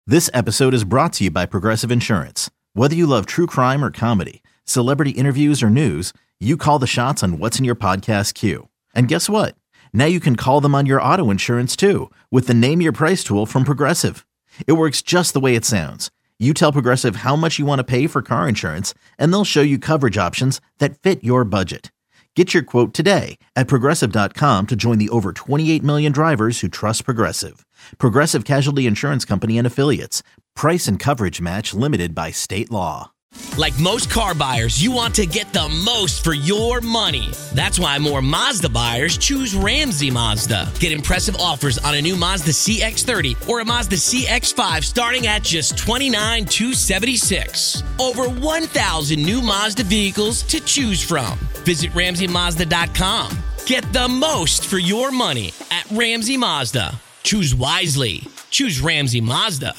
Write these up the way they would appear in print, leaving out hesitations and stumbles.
This episode is brought to you by Progressive Insurance. Whether you love true crime or comedy, celebrity interviews or news, you call the shots on what's in your podcast queue. And guess what? Now you can call them on your auto insurance too with the Name Your Price tool from Progressive. It works just the way it sounds. You tell Progressive how much you want to pay for car insurance, and they'll show you coverage options that fit your budget. Get your quote today at Progressive.com to join the over 28 million drivers who trust Progressive. Progressive Casualty Insurance Company and Affiliates. Price and coverage match limited by state law. Like most car buyers, you want to get the most for your money. That's why more Mazda buyers choose Ramsey Mazda. Get impressive offers on a new Mazda CX-30 or a Mazda CX-5 starting at just $29,276. Over 1,000 new Mazda vehicles to choose from. Visit RamseyMazda.com. Get the most for your money at Ramsey Mazda. Choose wisely. Choose Ramsey Mazda.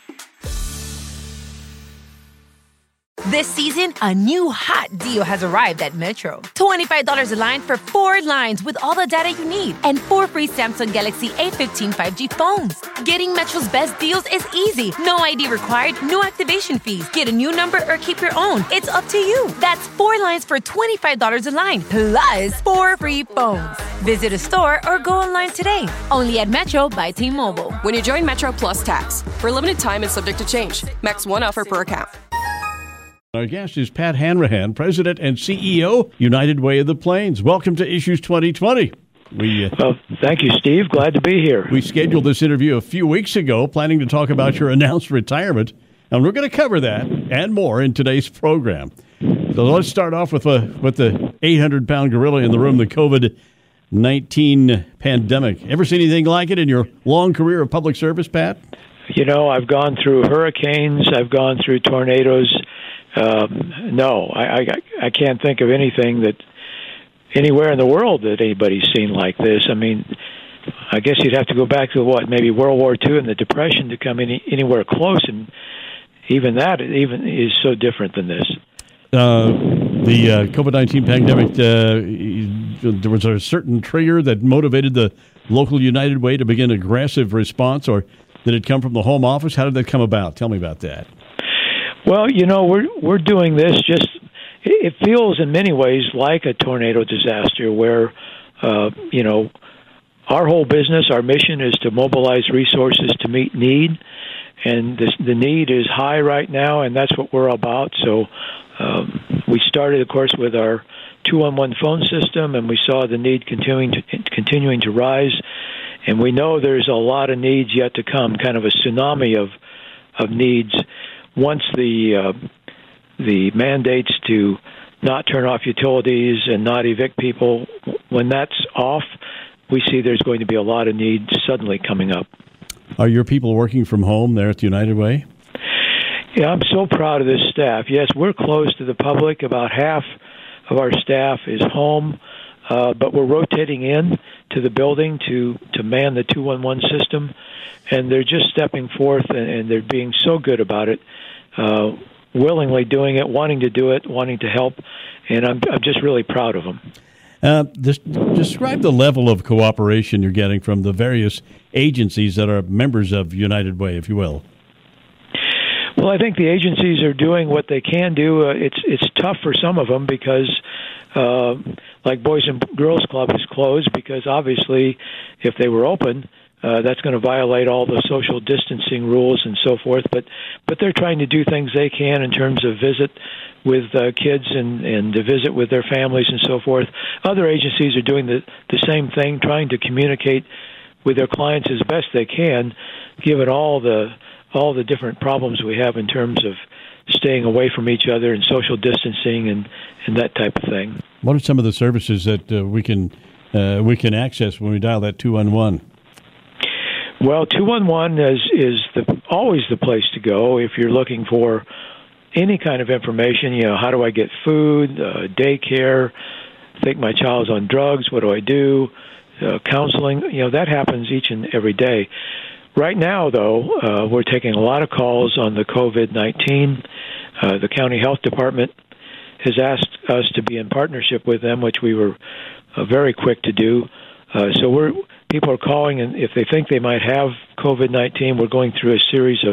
This season, a new hot deal has arrived at Metro. $25 a line for 4 lines with all the data you need and 4 free Samsung Galaxy A15 5G phones. Getting Metro's best deals is easy. No ID required, no activation fees. Get a new number or keep your own. It's up to you. That's 4 lines for $25 a line, plus 4 free phones. Visit a store or go online today. Only at Metro by T-Mobile. When you join Metro Plus Tax. For a limited time and subject to change. Max 1 offer per account. Our guest is Pat Hanrahan, President and CEO, United Way of the Plains. Welcome to Issues 2020. Well, thank you, Steve. Glad to be here. We scheduled this interview a few weeks ago, planning to talk about your announced retirement, and we're going to cover that and more in today's program. So let's start off with the 800-pound gorilla in the room, the COVID-19 pandemic. Ever seen anything like it in your long career of public service, Pat? You know, I've gone through hurricanes. I've gone through tornadoes. No, I can't think of anything that anywhere in the world that anybody's seen like this. I mean, I guess you'd have to go back to maybe World War II and the Depression to come anywhere close, and even that is so different than this. The COVID-19 pandemic, there was a certain trigger that motivated the local United Way to begin aggressive response, or did it come from the home office? How did that come about? Tell me about that. Well, you know, we're doing this it feels in many ways like a tornado disaster where, you know, our whole business, our mission is to mobilize resources to meet need, and the need is high right now, and that's what we're about. So we started, of course, with our 211 phone system, and we saw the need continuing to rise, and we know there's a lot of needs yet to come, kind of a tsunami of needs. Once the mandates to not turn off utilities and not evict people, when that's off, we see there's going to be a lot of needs suddenly coming up. Are your people working from home there at the United Way? Yeah, I'm so proud of this staff. Yes, we're closed to the public. About half of our staff is home, but we're rotating in to the building to man the 211 system, and they're just stepping forth, and they're being so good about it, willingly doing it, wanting to do it, wanting to help, and I'm just really proud of them. Describe the level of cooperation you're getting from the various agencies that are members of United Way, if you will. Well, I think the agencies are doing what they can do. It's tough for some of them because, like Boys and Girls Club is closed because obviously if they were open, that's going to violate all the social distancing rules and so forth. But they're trying to do things they can in terms of visit with kids and to visit with their families and so forth. Other agencies are doing the same thing, trying to communicate with their clients as best they can, given all the different problems we have in terms of staying away from each other and social distancing and that type of thing. What are some of the services that we can access when we dial that 211? Well, 211 is always the place to go if you're looking for any kind of information. You know, how do I get food, daycare? I think my child's on drugs. What do I do? Counseling. You know, that happens each and every day. Right now, though, we're taking a lot of calls on the COVID-19. The county health department has asked us to be in partnership with them, which we were very quick to do. So people are calling, and if they think they might have COVID-19, we're going through a series of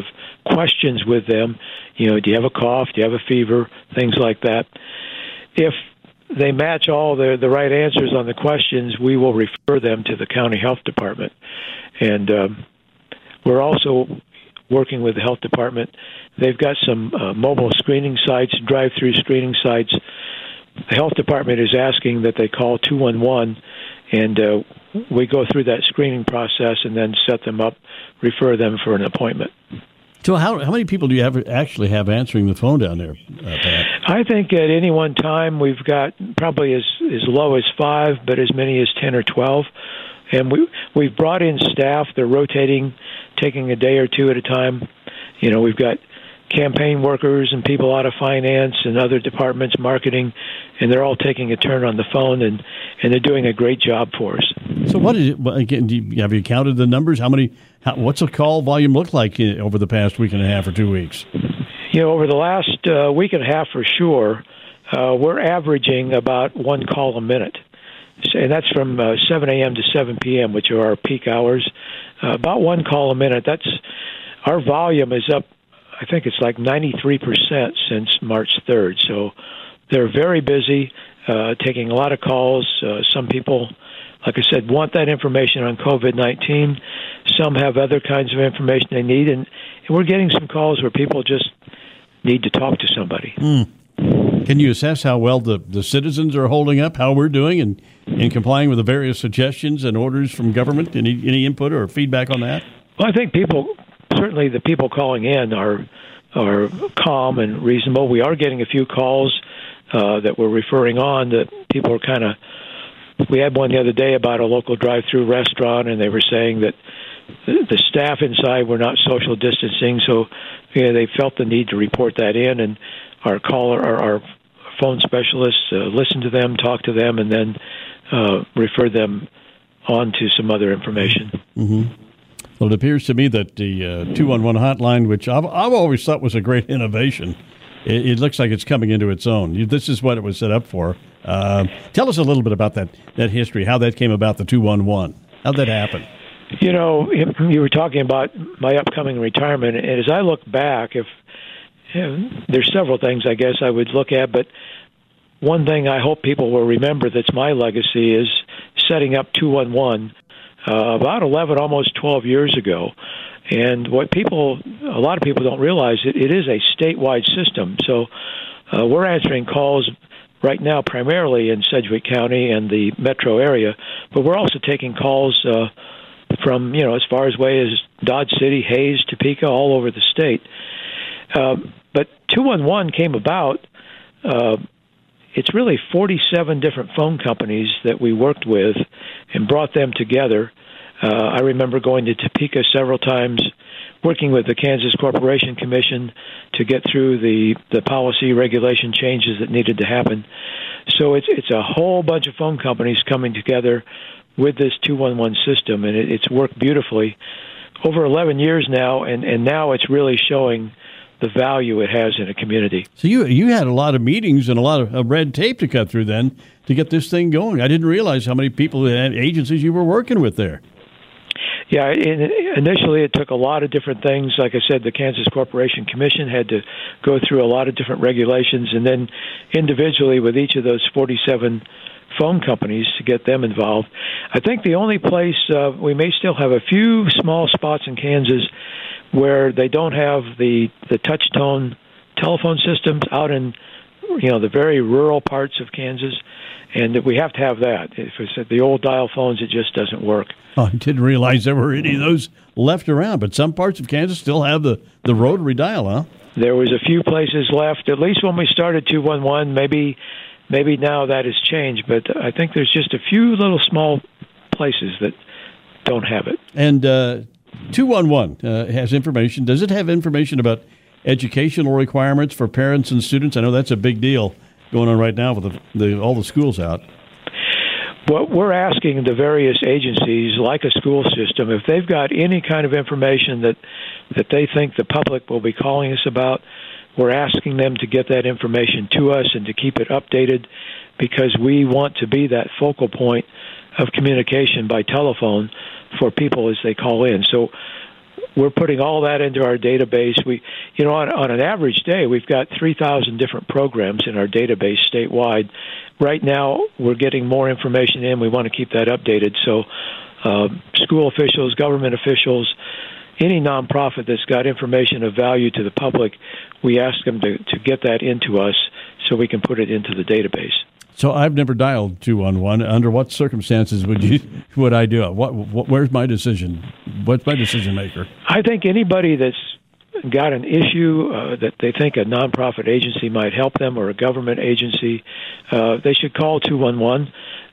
questions with them. Do you have a cough? Do you have a fever? Things like that. If they match all the right answers on the questions, we will refer them to the county health department. And we're also working with the health department. They've got some mobile screening sites, drive-through screening sites. The health department is asking that they call 211, and we go through that screening process and then set them up, refer them for an appointment. So how many people do you actually have answering the phone down there, Pat? I think at any one time we've got probably as low as 5, but as many as 10 or 12. And we've brought in staff. They're rotating, taking a day or two at a time. We've got campaign workers and people out of finance and other departments, marketing, and they're all taking a turn on the phone, and they're doing a great job for us. So what is it, again, have you counted the numbers? What's the call volume look like over the past week and a half or 2 weeks? Over the last week and a half for sure, we're averaging about one call a minute. And that's from 7 a.m. to 7 p.m., which are our peak hours. About one call a minute. Our volume is up, I think it's like 93% since March 3rd. So they're very busy, taking a lot of calls. Some people, like I said, want that information on COVID-19. Some have other kinds of information they need. And we're getting some calls where people just need to talk to somebody. Can you assess how well the citizens are holding up, how we're doing in complying with the various suggestions and orders from government? Any input or feedback on that? Well, I think certainly the people calling in are calm and reasonable. We are getting a few calls that we're referring on that people are we had one the other day about a local drive-through restaurant, and they were saying that the staff inside were not social distancing, so they felt the need to report that in, and our phone specialists listen to them, talk to them, and then refer them on to some other information. Mm-hmm. Well, it appears to me that the 211 hotline, which I've always thought was a great innovation, it looks like it's coming into its own. This is what it was set up for. Tell us a little bit about that history, how that came about, the 211. How'd that happen? You were talking about my upcoming retirement, and as I look back, there's several things I guess I would look at, but one thing I hope people will remember that's my legacy is setting up 211 about 11, almost 12 years ago. And what a lot of people don't realize, it is a statewide system. So we're answering calls right now primarily in Sedgwick County and the metro area, but we're also taking calls from, as far away as Dodge City, Hayes, Topeka, all over the state. But 211 came about, it's really 47 different phone companies that we worked with and brought them together. I remember going to Topeka several times, working with the Kansas Corporation Commission to get through the policy regulation changes that needed to happen. So it's a whole bunch of phone companies coming together with this 211 system, and it's worked beautifully over 11 years now, and now it's really showing the value it has in a community. So you had a lot of meetings and a lot of red tape to cut through then to get this thing going. I didn't realize how many people and agencies you were working with there. Yeah, initially it took a lot of different things. Like I said, the Kansas Corporation Commission had to go through a lot of different regulations, and then individually with each of those 47 phone companies to get them involved. I think the only place we may still have a few small spots in Kansas where they don't have the touch-tone telephone systems out in the very rural parts of Kansas, and we have to have that. If it's at the old dial phones, it just doesn't work. Oh, I didn't realize there were any of those left around, but some parts of Kansas still have the rotary dial, huh? There was a few places left, at least when we started 211. Maybe now that has changed, but I think there's just a few little small places that don't have it. And 211 has information. Does it have information about educational requirements for parents and students? I know that's a big deal going on right now with all the schools out. Well, we're asking the various agencies, like a school system, if they've got any kind of information that they think the public will be calling us about, we're asking them to get that information to us and to keep it updated, because we want to be that focal point of communication by telephone for people as they call in. So we're putting all that into our database. On an average day, we've got 3,000 different programs in our database statewide. Right now, we're getting more information in. We want to keep that updated. So school officials, government officials, any nonprofit that's got information of value to the public, we ask them to get that into us so we can put it into the database. So I've never dialed 211. Under what circumstances would I do it? Where's my decision? What's my decision maker? I think anybody that's got an issue that they think a nonprofit agency might help them or a government agency, they should call 211.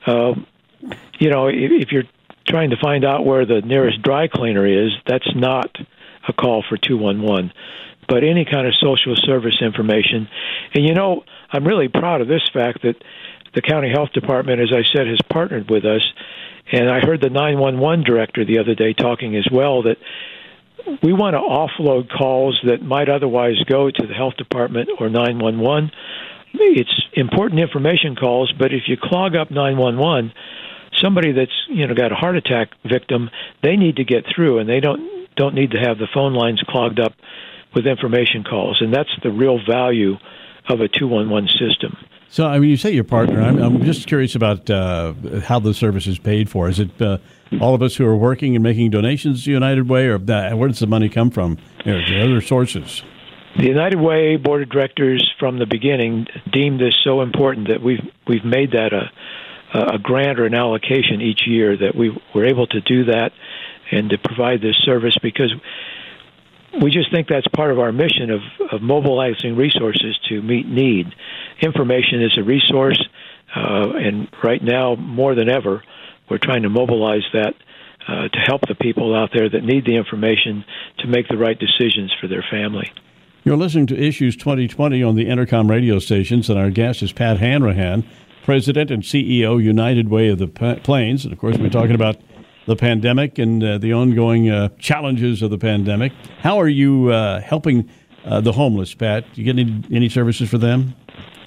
If you're trying to find out where the nearest dry cleaner is, that's not a call for 211. But any kind of social service information. And, I'm really proud of this fact that the county health department, as I said, has partnered with us. And I heard the 911 director the other day talking as well that we want to offload calls that might otherwise go to the health department or 911. It's important information calls, but if you clog up 911, somebody that's got a heart attack victim, they need to get through, and they don't need to have the phone lines clogged up with information calls, and that's the real value of a 211 system. So, you say your partner. I'm just curious about how the service is paid for. Is it all of us who are working and making donations to United Way, or where does the money come from? Are there other sources? The United Way Board of Directors from the beginning deemed this so important that we've made that a grant or an allocation each year, that we were able to do that and to provide this service, because we just think that's part of our mission of mobilizing resources to meet need. Information is a resource, and right now, more than ever, we're trying to mobilize that to help the people out there that need the information to make the right decisions for their family. You're listening to Issues 2020 on the Intercom radio stations, and our guest is Pat Hanrahan, President and CEO, United Way of the Plains. And, of course, we're talking about the pandemic and the ongoing challenges of the pandemic. How are you helping the homeless, Pat? Do you get any services for them?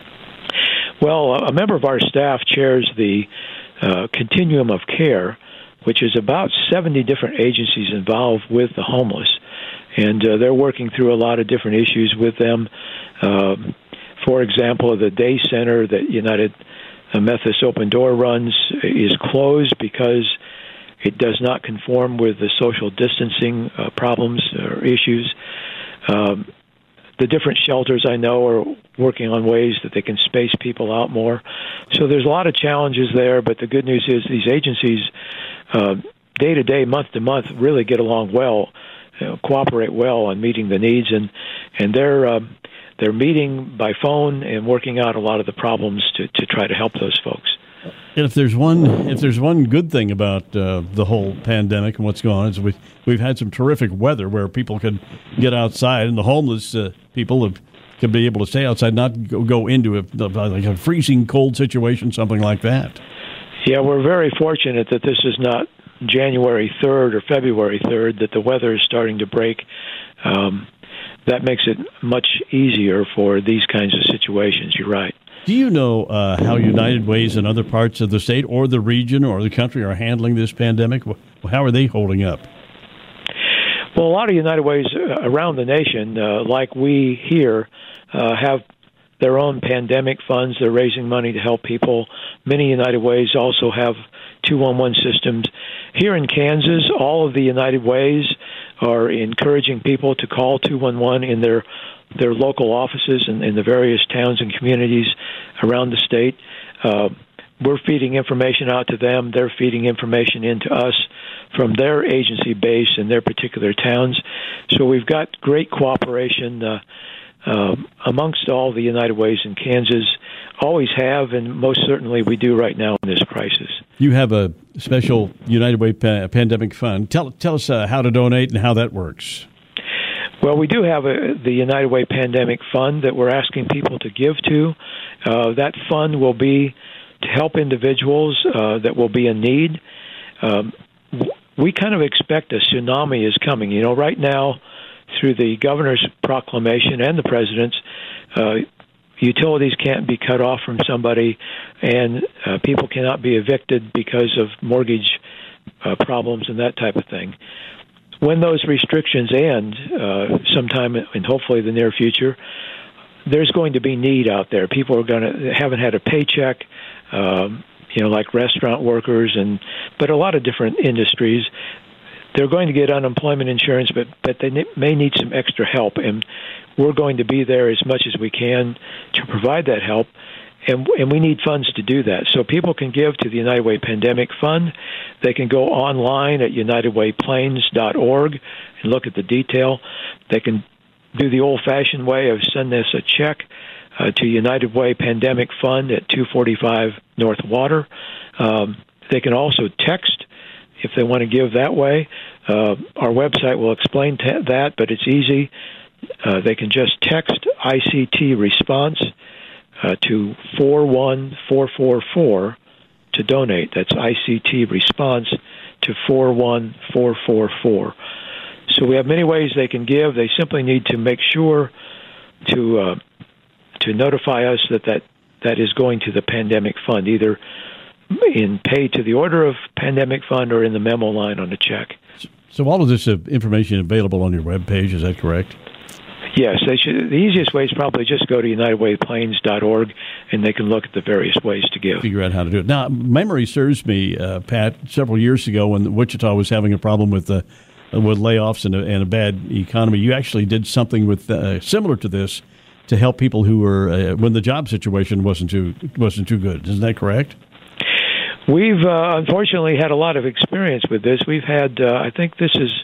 Well, a member of our staff chairs the Continuum of Care, which is about 70 different agencies involved with the homeless. And they're working through a lot of different issues with them. For example, the day center that United Methodist Open Door runs is closed because it does not conform with the social distancing problems or issues. The different shelters, I know, are working on ways that they can space people out more. So there's a lot of challenges there, but the good news is these agencies, day to day, month to month, really get along well, cooperate well on meeting the needs, and they're meeting by phone and working out a lot of the problems to try to help those folks. And if there's one good thing about the whole pandemic and what's going on, is we've had some terrific weather where people can get outside, and the homeless people can be able to stay outside, not go into a freezing cold situation, something like that. Yeah, we're very fortunate that this is not January 3rd or February 3rd, that the weather is starting to break. That makes it much easier for these kinds of situations. You're right. Do you know how United Ways in other parts of the state or the region or the country are handling this pandemic? How are they holding up? Well, a lot of United Ways around the nation, like we here, have their own pandemic funds. They're raising money to help people. Many United Ways also have 211 systems. Here in Kansas, all of the United Ways are encouraging people to call 211 in their local offices in the various towns and communities around the state. We're feeding information out to them. They're feeding information into us from their agency base in their particular towns. So we've got great cooperation amongst all the United Ways in Kansas. Always have, and most certainly we do right now in this crisis. You have a special United Way pandemic fund. Tell us how to donate and how that works. Well, we do have the United Way Pandemic Fund that we're asking people to give to. That fund will be to help individuals that will be in need. We kind of expect a tsunami is coming. You know, right now, through the governor's proclamation and the president's, utilities can't be cut off from somebody, and people cannot be evicted because of mortgage problems and that type of thing. when those restrictions end, sometime in hopefully the near future, there's going to be need out there. People haven't had a paycheck, like restaurant workers, but a lot of different industries. They're going to get unemployment insurance, but they may need some extra help, and we're going to be there as much as we can to provide that help. And we need funds to do that. So people can give to the United Way Pandemic Fund. They can go online at UnitedWayPlains.org and look at the detail. They can do the old-fashioned way of sending us a check to United Way Pandemic Fund at 245 North Water. They can also text if they want to give that way. Our website will explain that, but it's easy. They can just text ICT response to 41444 to donate. That's ICT response to 41444. So we have many ways they can give. They simply need to make sure to notify us that is going to the Pandemic Fund, either in pay to the order of Pandemic Fund or in the memo line on the check. So all of this information available on your webpage, is that correct? Yes, they should. The easiest way is probably just go to UnitedWayPlains.org, and they can look at the various ways to give. Figure out how to do it. Now, memory serves me, Pat, several years ago when Wichita was having a problem with layoffs and a bad economy, you actually did something with similar to this to help people who were when the job situation wasn't too good. Isn't that correct? We've unfortunately had a lot of experience with this. We've had, I think this is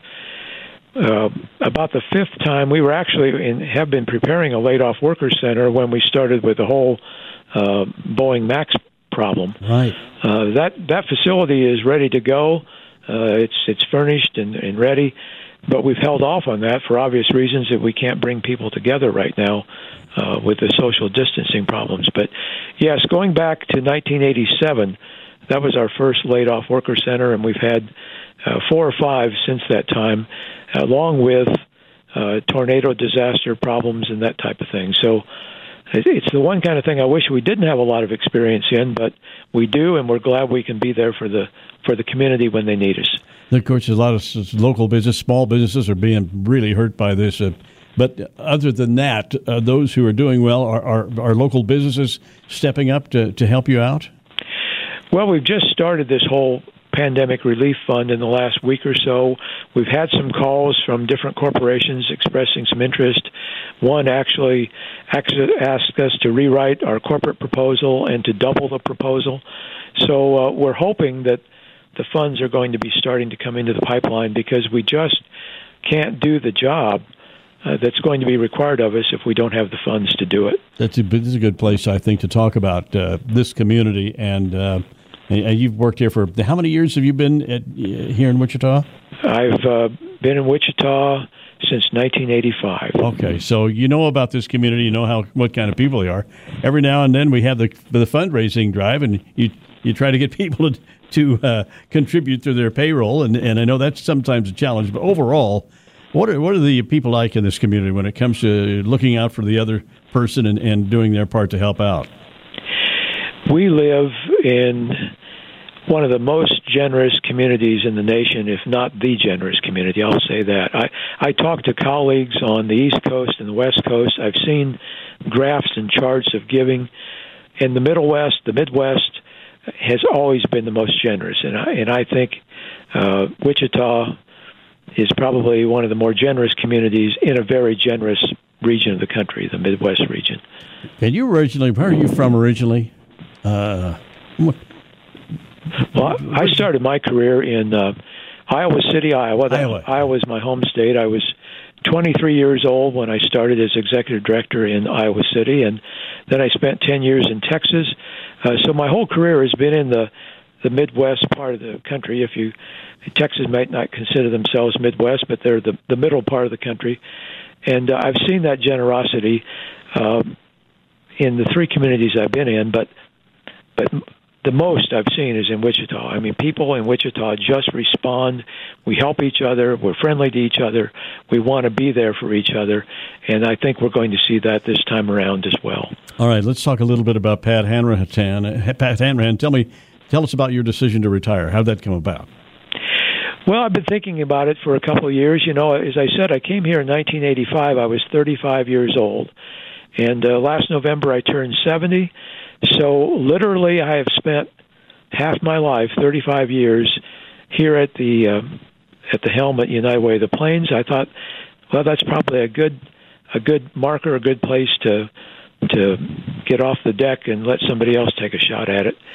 about the fifth time. We were actually have been preparing a laid-off workers center when we started with the whole Boeing MAX problem. Right. That facility is ready to go. It's furnished and ready, but we've held off on that for obvious reasons that we can't bring people together right now with the social distancing problems. But yes, going back to 1987, that was our first laid-off worker center, and we've had 4 or 5 since that time, along with tornado disaster problems and that type of thing. So it's the one kind of thing I wish we didn't have a lot of experience in, but we do, and we're glad we can be there for the community when they need us. And of course, a lot of local business, small businesses are being really hurt by this. But other than that, those who are doing well, are local businesses stepping up to help you out? Well, we've just started this whole pandemic relief fund in the last week or so. We've had some calls from different corporations expressing some interest. One actually asked us to rewrite our corporate proposal and to double the proposal. So we're hoping that the funds are going to be starting to come into the pipeline, because we just can't do the job that's going to be required of us if we don't have the funds to do it. This is a good place, I think, to talk about this community. And you've worked here for how many years have you been here in Wichita? I've been in Wichita since 1985. Okay, so you know about this community. You know what kind of people they are. Every now and then we have the fundraising drive, and you try to get people to contribute to their payroll, and I know that's sometimes a challenge. But overall, what are the people like in this community when it comes to looking out for the other person and doing their part to help out? We live in one of the most generous communities in the nation, if not the generous community. I'll say that. I talk to colleagues on the East Coast and the West Coast. I've seen graphs and charts of giving. In the Midwest has always been the most generous, and I think Wichita is probably one of the more generous communities in a very generous region of the country, the Midwest region. And where are you from originally? Well, I started my career in Iowa City, Iowa. Iowa is my home state. I was 23 years old when I started as executive director in Iowa City, and then I spent 10 years in Texas. So my whole career has been in the Midwest part of the country. Texas might not consider themselves Midwest, but they're the middle part of the country. And I've seen that generosity in the 3 communities I've been in, but the most I've seen is in Wichita. I mean, people in Wichita just respond. We help each other. We're friendly to each other. We want to be there for each other, and I think we're going to see that this time around as well. All right, let's talk a little bit about Pat Hanrahan. Pat Hanrahan, tell us about your decision to retire. How did that come about? Well, I've been thinking about it for a couple of years. You know, as I said, I came here in 1985. I was 35 years old. And last November, I turned 70. So literally, I have spent half my life, 35 years, here at the helm at United Way of the Plains. I thought, well, that's probably a good marker, a good place to get off the deck and let somebody else take a shot at it.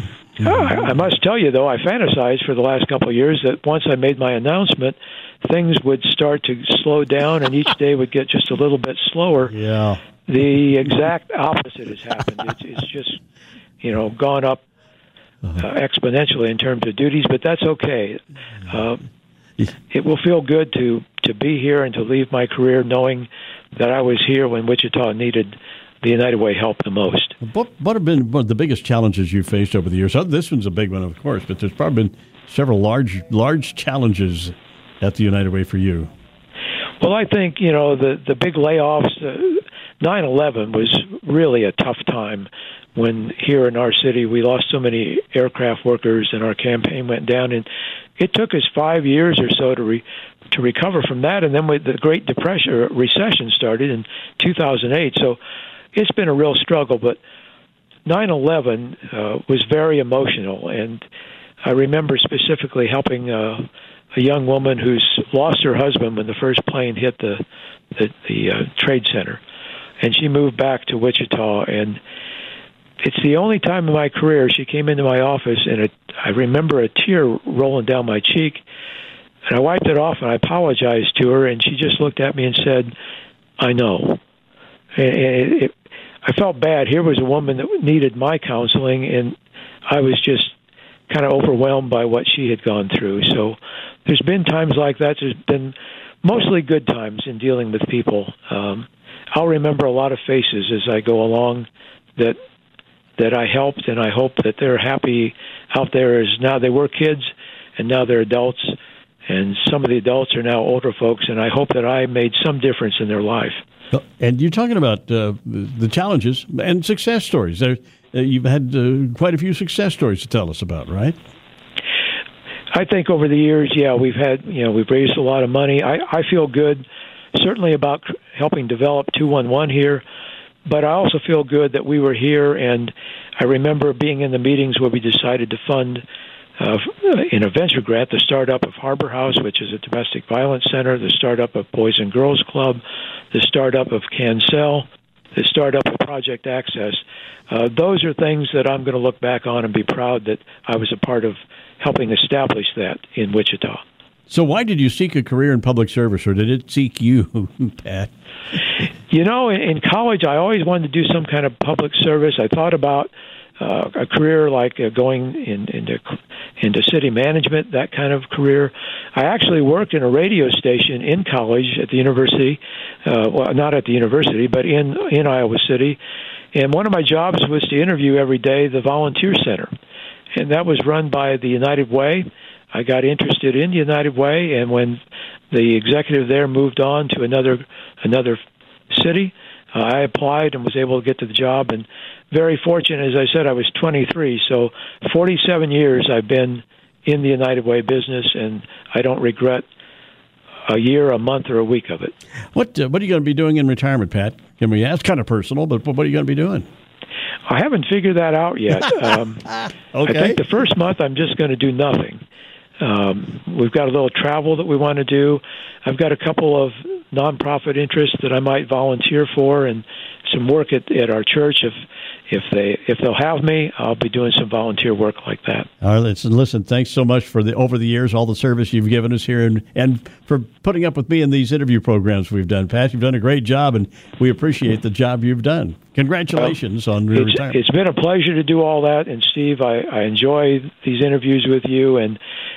I must tell you, though, I fantasized for the last couple of years that once I made my announcement, things would start to slow down and each day would get just a little bit slower. Yeah. The exact opposite has happened. It's just, gone up exponentially in terms of duties, but that's okay. It will feel good to be here and to leave my career knowing that I was here when Wichita needed the United Way help the most. What have been one of the biggest challenges you've faced over the years? This one's a big one, of course, but there's probably been several large challenges at the United Way for you. Well, I think, the big layoffs, 9/11 was really a tough time when here in our city we lost so many aircraft workers and our campaign went down. And it took us 5 years or so to recover from that. And then the Great Recession started in 2008. So it's been a real struggle. But 9/11 was very emotional. And I remember specifically helping a young woman who's lost her husband when the first plane hit the Trade Center. And she moved back to Wichita, and it's the only time in my career she came into my office, and I remember a tear rolling down my cheek, and I wiped it off, and I apologized to her, and she just looked at me and said, "I know." And I felt bad. Here was a woman that needed my counseling, and I was just kind of overwhelmed by what she had gone through. So there's been times like that. There's been mostly good times in dealing with people. I'll remember a lot of faces as I go along that I helped, and I hope that they're happy out there as now they were kids and now they're adults, and some of the adults are now older folks, and I hope that I made some difference in their life. And you're talking about the challenges and success stories. You've had quite a few success stories to tell us about, right? I think over the years, we've raised a lot of money. I feel good, certainly about helping develop 211 here, but I also feel good that we were here, and I remember being in the meetings where we decided to fund, in a venture grant, the startup of Harbor House, which is a domestic violence center, the startup of Boys and Girls Club, the startup of Cancel, the startup of Project Access. Those are things that I'm going to look back on and be proud that I was a part of helping establish that in Wichita. So why did you seek a career in public service, or did it seek you, Pat? In college, I always wanted to do some kind of public service. I thought about a career like going into city management, that kind of career. I actually worked in a radio station in college at the university, well, not at the university, but in Iowa City. And one of my jobs was to interview every day the volunteer center. And that was run by the United Way. I got interested in the United Way, and when the executive there moved on to another city, I applied and was able to get to the job. And very fortunate, as I said, I was 23, so 47 years I've been in the United Way business, and I don't regret a year, a month, or a week of it. What are you going to be doing in retirement, Pat? Can we ask? Kind of personal, but what are you going to be doing? I haven't figured that out yet. Okay. I think the first month I'm just going to do nothing. We've got a little travel that we want to do. I've got a couple of nonprofit interests that I might volunteer for, and some work at our church. If they'll have me, I'll be doing some volunteer work like that. All right, listen. Thanks so much for over the years, all the service you've given us here, and for putting up with me in these interview programs we've done. Pat, you've done a great job, and we appreciate the job you've done. Congratulations on your retirement. It's been a pleasure to do all that, and Steve, I enjoy these interviews with you, and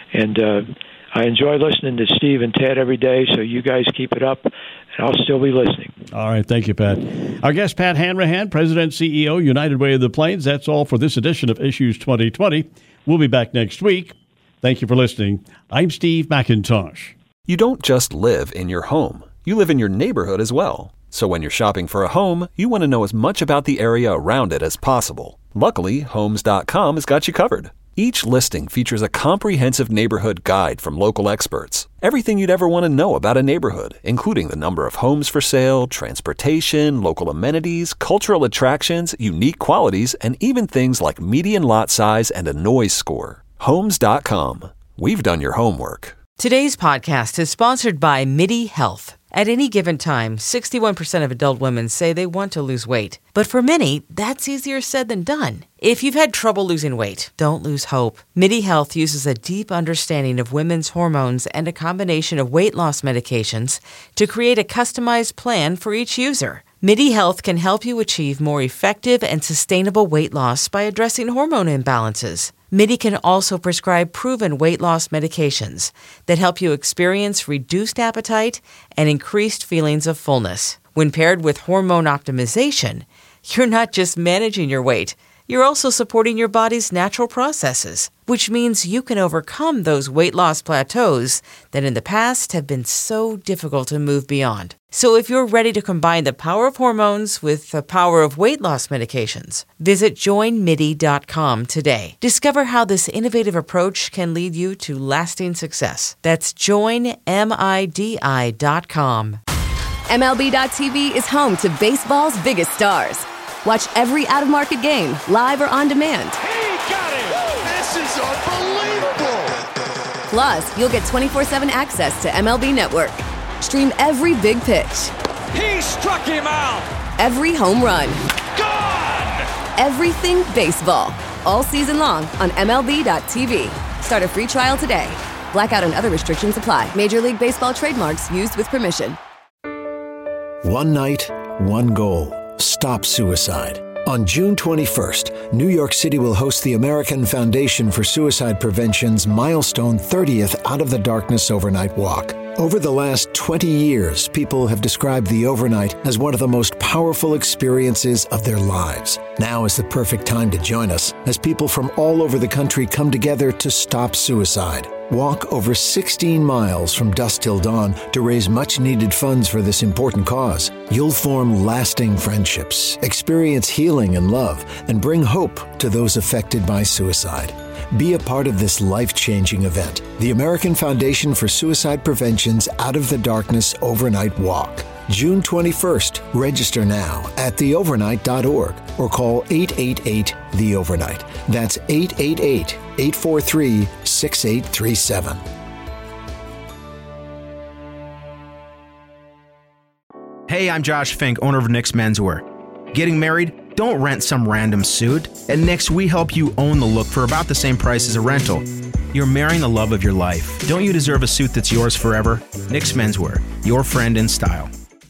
I enjoy listening to Steve and Ted every day, so you guys keep it up, and I'll still be listening. All right. Thank you, Pat. Our guest, Pat Hanrahan, President, CEO, United Way of the Plains. That's all for this edition of Issues 2020. We'll be back next week. Thank you for listening. I'm Steve McIntosh. You don't just live in your home. You live in your neighborhood as well. So when you're shopping for a home, you want to know as much about the area around it as possible. Luckily, Homes.com has got you covered. Each listing features a comprehensive neighborhood guide from local experts. Everything you'd ever want to know about a neighborhood, including the number of homes for sale, transportation, local amenities, cultural attractions, unique qualities, and even things like median lot size and a noise score. Homes.com. We've done your homework. Today's podcast is sponsored by MIDI Health. At any given time, 61% of adult women say they want to lose weight. But for many, that's easier said than done. If you've had trouble losing weight, don't lose hope. MIDI Health uses a deep understanding of women's hormones and a combination of weight loss medications to create a customized plan for each user. MIDI Health can help you achieve more effective and sustainable weight loss by addressing hormone imbalances. MIDI can also prescribe proven weight loss medications that help you experience reduced appetite and increased feelings of fullness. When paired with hormone optimization, you're not just managing your weight, you're also supporting your body's natural processes, which means you can overcome those weight loss plateaus that in the past have been so difficult to move beyond. So if you're ready to combine the power of hormones with the power of weight loss medications, visit joinmidi.com today. Discover how this innovative approach can lead you to lasting success. That's joinmidi.com. MLB.tv is home to baseball's biggest stars. Watch every out-of-market game, live or on demand. He got it! This is unbelievable! Plus, you'll get 24/7 access to MLB Network. Stream every big pitch. He struck him out! Every home run. Gone! Everything baseball. All season long on MLB.tv. Start a free trial today. Blackout and other restrictions apply. Major League Baseball trademarks used with permission. One night, one goal. Stop suicide. On June 21st, New York City will host the American Foundation for Suicide Prevention's milestone 30th Out of the Darkness Overnight Walk. Over the last 20 years, people have described the overnight as one of the most powerful experiences of their lives. Now is the perfect time to join us as people from all over the country come together to stop suicide. Walk over 16 miles from dusk till dawn to raise much-needed funds for this important cause. You'll form lasting friendships, experience healing and love, and bring hope to those affected by suicide. Be a part of this life-changing event, the American Foundation for Suicide Prevention's Out of the Darkness Overnight Walk. June 21st. Register now at theovernight.org or call 888-THE-OVERNIGHT. That's 888-843-6837. Hey, I'm Josh Fink, owner of Nick's Menswear. Getting married? Don't rent some random suit. At Nick's, we help you own the look for about the same price as a rental. You're marrying the love of your life. Don't you deserve a suit that's yours forever? Nick's Menswear, your friend in style.